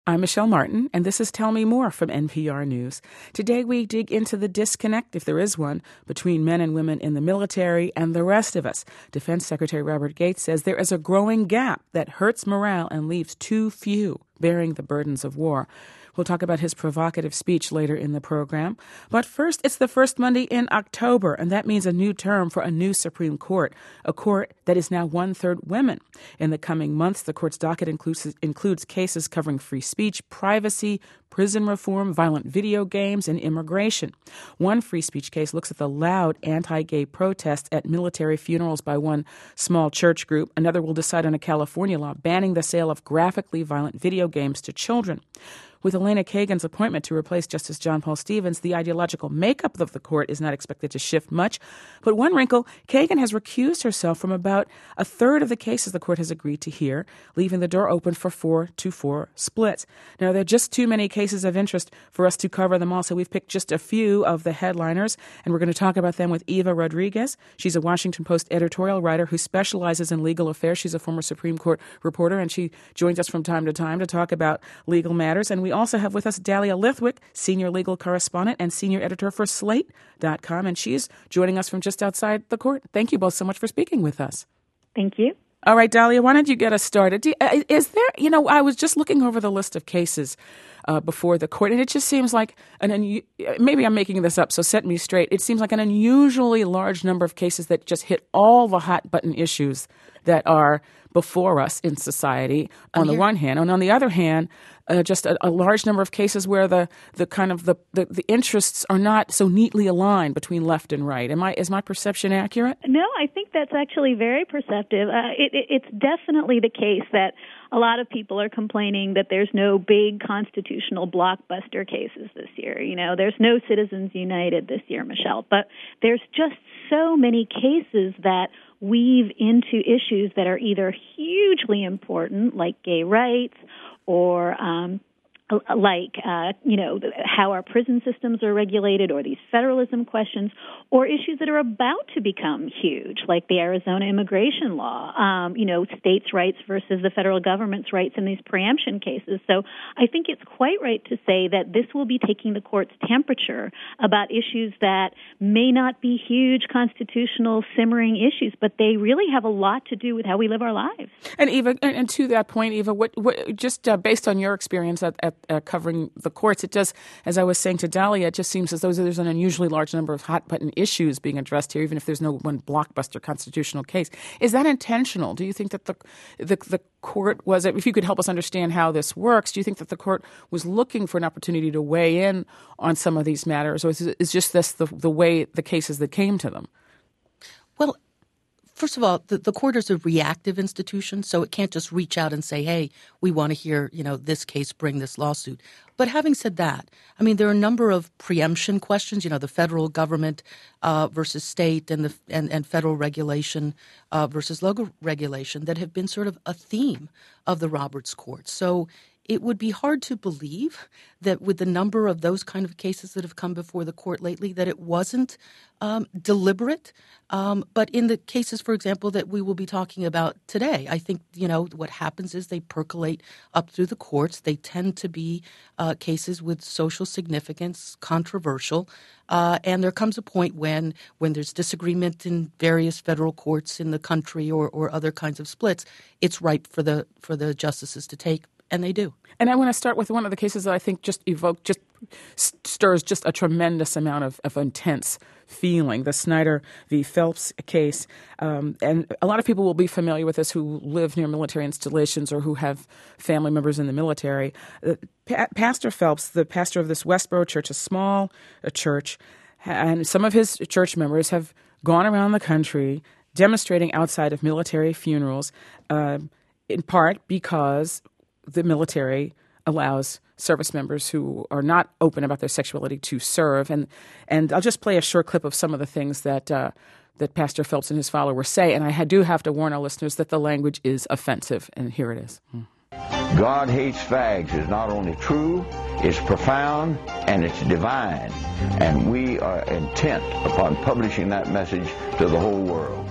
I'm Michelle Martin, and this is Tell Me More from NPR News. Today we dig into the disconnect, if there is one, between men and women in the military and the rest of us. Defense Secretary Robert Gates says there is a growing gap that hurts morale and leaves too few bearing the burdens of war. We'll talk about his provocative speech later in the program. But first, it's the first Monday in October, and that means a new term for a new Supreme Court, a court that is now one-third women. In the coming months, the court's docket includes cases covering free speech, privacy, prison reform, violent video games, and immigration. One free speech case looks at the loud anti-gay protests at military funerals by one small church group. Another will decide on a California law banning the sale of graphically violent video games to children. With Elena Kagan's appointment to replace Justice John Paul Stevens, the ideological makeup of the court is not expected to shift much. But one wrinkle, Kagan has recused herself from about a third of the cases the court has agreed to hear, leaving the door open for 4-4 splits. Now, there are just too many cases of interest for us to cover them all, so we've picked just a few of the headliners, and we're going to talk about them with Eva Rodriguez. She's a Washington Post editorial writer who specializes in legal affairs. She's a former Supreme Court reporter, and she joins us from time to time to talk about legal matters. And we also have with us Dahlia Lithwick, senior legal correspondent and senior editor for Slate.com, and she's joining us from just outside the court. Thank you both so much for speaking with us. Thank you. All right, Dahlia, why don't you get us started? Is there, I was just looking over the list of cases before the court, and it just seems like maybe I'm making this up, so set me straight. It seems like an unusually large number of cases that just hit all the hot button issues that are before us in society on the one hand, and on the other hand, just a large number of cases where the interests are not so neatly aligned between left and right. Is my perception accurate? No, I think that's actually very perceptive. It's definitely the case that a lot of people are complaining that there's no big constitutional blockbuster cases this year. There's no Citizens United this year, Michelle. But there's just so many cases that weave into issues that are either hugely important, like gay rights, or how our prison systems are regulated, or these federalism questions, or issues that are about to become huge, like the Arizona immigration law, states' rights versus the federal government's rights in these preemption cases. So I think it's quite right to say that this will be taking the court's temperature about issues that may not be huge constitutional simmering issues, but they really have a lot to do with how we live our lives. And Eva, and to that point, Eva, what just based on your experience at covering the courts, it does, as I was saying to Dahlia, it just seems as though there's an unusually large number of hot-button issues being addressed here, even if there's no one blockbuster constitutional case. Is that intentional? Do you think that the court was, if you could help us understand how this works, do you think that the court was looking for an opportunity to weigh in on some of these matters, or is just this the way the cases that came to them? Well, first of all, the court is a reactive institution, so it can't just reach out and say, hey, we want to hear, this case, bring this lawsuit. But having said that, there are a number of preemption questions, the federal government versus state and federal regulation versus local regulation that have been sort of a theme of the Roberts Court. So it would be hard to believe that with the number of those kind of cases that have come before the court lately that it wasn't deliberate. But in the cases, for example, that we will be talking about today, I think, what happens is they percolate up through the courts. They tend to be cases with social significance, controversial. And there comes a point when there's disagreement in various federal courts in the country or other kinds of splits, it's ripe for the justices to take. And they do. And I want to start with one of the cases that I think just stirs just a tremendous amount of intense feeling, the Snyder v. Phelps case. And a lot of people will be familiar with this who live near military installations or who have family members in the military. Pastor Phelps, the pastor of this Westboro church, a small church, and some of his church members have gone around the country demonstrating outside of military funerals, in part because the military allows service members who are not open about their sexuality to serve. And I'll just play a short clip of some of the things that Pastor Phelps and his followers say. And I do have to warn our listeners that the language is offensive. And here it is. God hates fags is not only true, it's profound, and it's divine. And we are intent upon publishing that message to the whole world.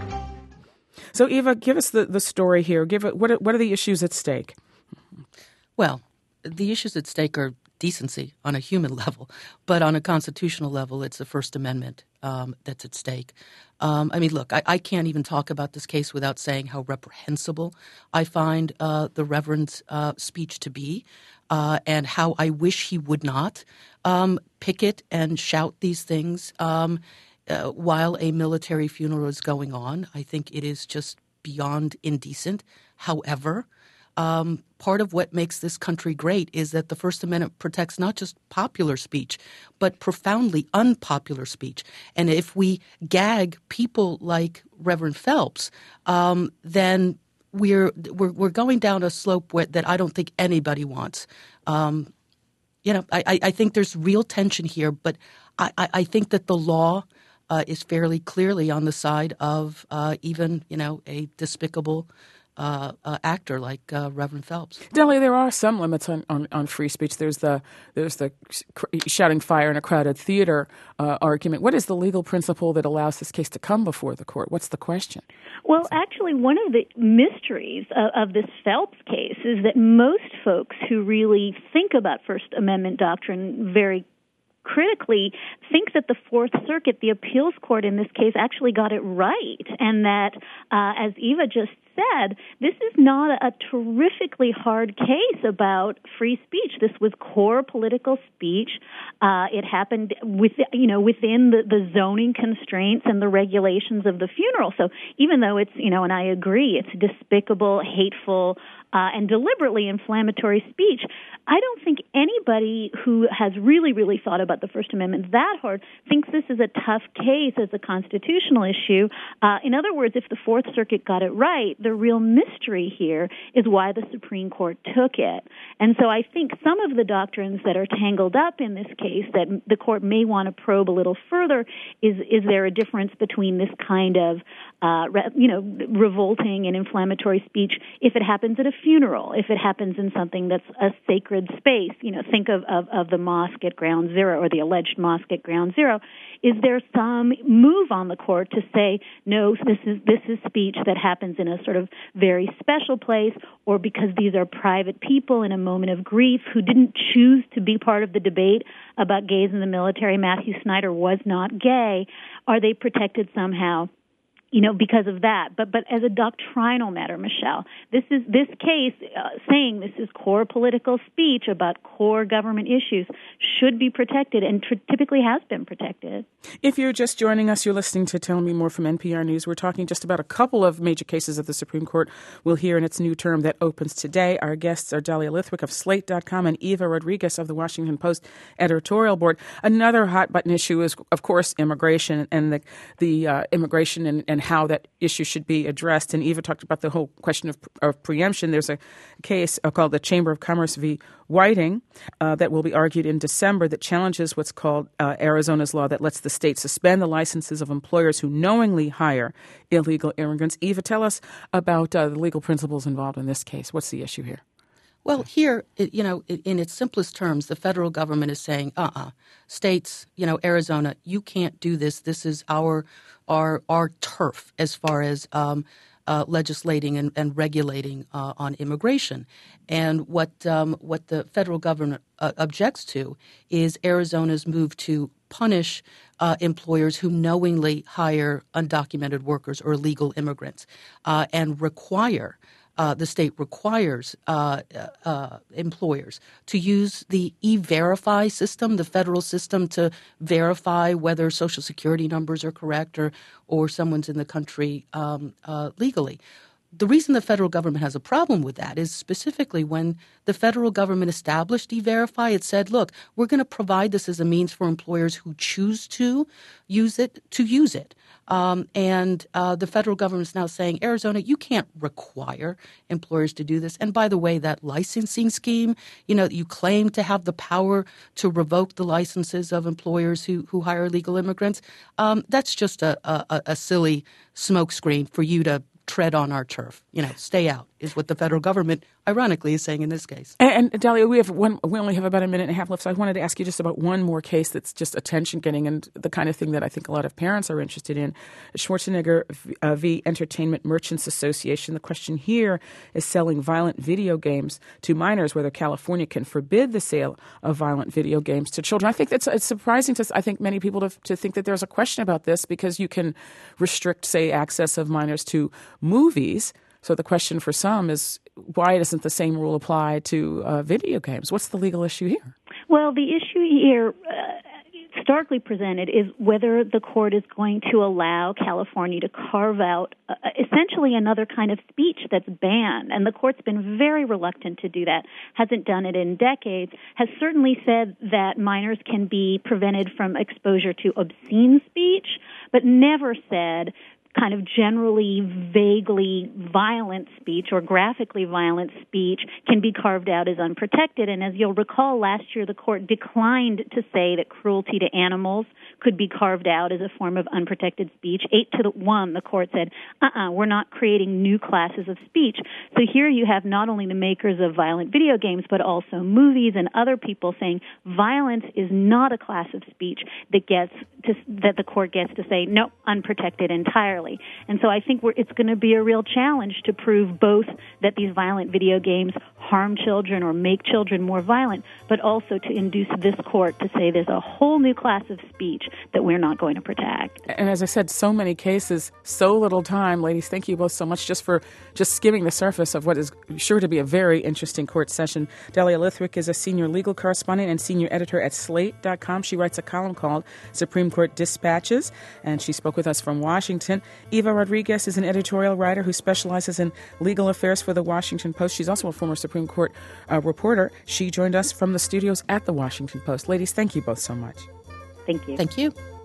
So, Eva, give us the story here. What are the issues at stake? Well, the issues at stake are decency on a human level, but on a constitutional level, it's the First Amendment that's at stake. Look, I can't even talk about this case without saying how reprehensible I find the Reverend's speech to be, and how I wish he would not picket and shout these things while a military funeral is going on. I think it is just beyond indecent. However, part of what makes this country great is that the First Amendment protects not just popular speech, but profoundly unpopular speech. And if we gag people like Reverend Phelps, then we're going down a slope that I don't think anybody wants. I think there's real tension here, but I think that the law is fairly clearly on the side of even a despicable actor like Reverend Phelps. Deli, there are some limits on free speech. There's the shouting fire in a crowded theater argument. What is the legal principle that allows this case to come before the court? What's the question? Well, actually, one of the mysteries of this Phelps case is that most folks who really think about First Amendment doctrine very critically think that the Fourth Circuit, the appeals court in this case, actually got it right, and that, as Eva just said, this is not a terrifically hard case about free speech. This was core political speech. It happened within the zoning constraints and the regulations of the funeral. So even though it's, and I agree, it's despicable, hateful, and deliberately inflammatory speech, I don't think anybody who has really, really thought about the First Amendment that hard thinks this is a tough case as a constitutional issue. In other words, if the Fourth Circuit got it right, the real mystery here is why the Supreme Court took it. And so I think some of the doctrines that are tangled up in this case that the court may want to probe a little further is there a difference between this kind of revolting and inflammatory speech if it happens at a funeral, if it happens in something that's a sacred space, think of the mosque at Ground Zero or the alleged mosque at Ground Zero. Is there some move on the court to say, no, this is speech that happens in a sort of very special place, or because these are private people in a moment of grief who didn't choose to be part of the debate about gays in the military? Matthew Snyder was not gay. Are they protected somehow? Because of that. But as a doctrinal matter, Michelle, this case saying this is core political speech about core government issues should be protected and typically has been protected. If you're just joining us, you're listening to Tell Me More from NPR News. We're talking just about a couple of major cases of the Supreme Court we'll hear in its new term that opens today. Our guests are Dahlia Lithwick of Slate.com and Eva Rodriguez of the Washington Post editorial board. Another hot-button issue is, of course, immigration and the immigration and how that issue should be addressed. And Eva talked about the whole question of preemption. There's a case called the Chamber of Commerce v. Whiting that will be argued in December that challenges what's called Arizona's law that lets the state suspend the licenses of employers who knowingly hire illegal immigrants. Eva, tell us about the legal principles involved in this case. What's the issue here? Well, here, in its simplest terms, the federal government is saying, states, Arizona, you can't do this. This is our turf as far as legislating and regulating on immigration. And what the federal government objects to is Arizona's move to punish employers who knowingly hire undocumented workers or illegal immigrants and require the state requires employers to use the E-Verify system, the federal system, to verify whether Social Security numbers are correct or someone's in the country legally. The reason the federal government has a problem with that is specifically when the federal government established E-Verify, it said, look, we're going to provide this as a means for employers who choose to use it. And the federal government is now saying, Arizona, you can't require employers to do this. And by the way, that licensing scheme, you claim to have the power to revoke the licenses of employers who hire illegal immigrants. That's just a silly smokescreen for you to tread on our turf. Stay out. is what the federal government, ironically, is saying in this case. And Dahlia, we only have about a minute and a half left, so I wanted to ask you just about one more case that's just attention-getting and the kind of thing that I think a lot of parents are interested in. Schwarzenegger v. Entertainment Merchants Association. The question here is selling violent video games to minors, whether California can forbid the sale of violent video games to children. I think it's surprising to many people to think that there's a question about this because you can restrict, say, access of minors to movies. So the question for some is, why doesn't the same rule apply to video games? What's the legal issue here? Well, the issue here starkly presented is whether the court is going to allow California to carve out essentially another kind of speech that's banned. And the court's been very reluctant to do that, hasn't done it in decades, has certainly said that minors can be prevented from exposure to obscene speech, but never said kind of generally, vaguely violent speech or graphically violent speech can be carved out as unprotected. And as you'll recall, last year the court declined to say that cruelty to animals could be carved out as a form of unprotected speech. 8-1, the court said, we're not creating new classes of speech. So here you have not only the makers of violent video games, but also movies and other people saying violence is not a class of speech that the court gets to say, no, unprotected entirely. And so I think it's going to be a real challenge to prove both that these violent video games harm children or make children more violent, but also to induce this court to say there's a whole new class of speech that we're not going to protect. And as I said, so many cases, so little time. Ladies, thank you both so much just for skimming the surface of what is sure to be a very interesting court session. Dahlia Lithwick is a senior legal correspondent and senior editor at Slate.com. She writes a column called Supreme Court Dispatches, and she spoke with us from Washington. Eva Rodriguez is an editorial writer who specializes in legal affairs for The Washington Post. She's also a former Supreme Court reporter. She joined us from the studios at The Washington Post. Ladies, thank you both so much. Thank you. Thank you.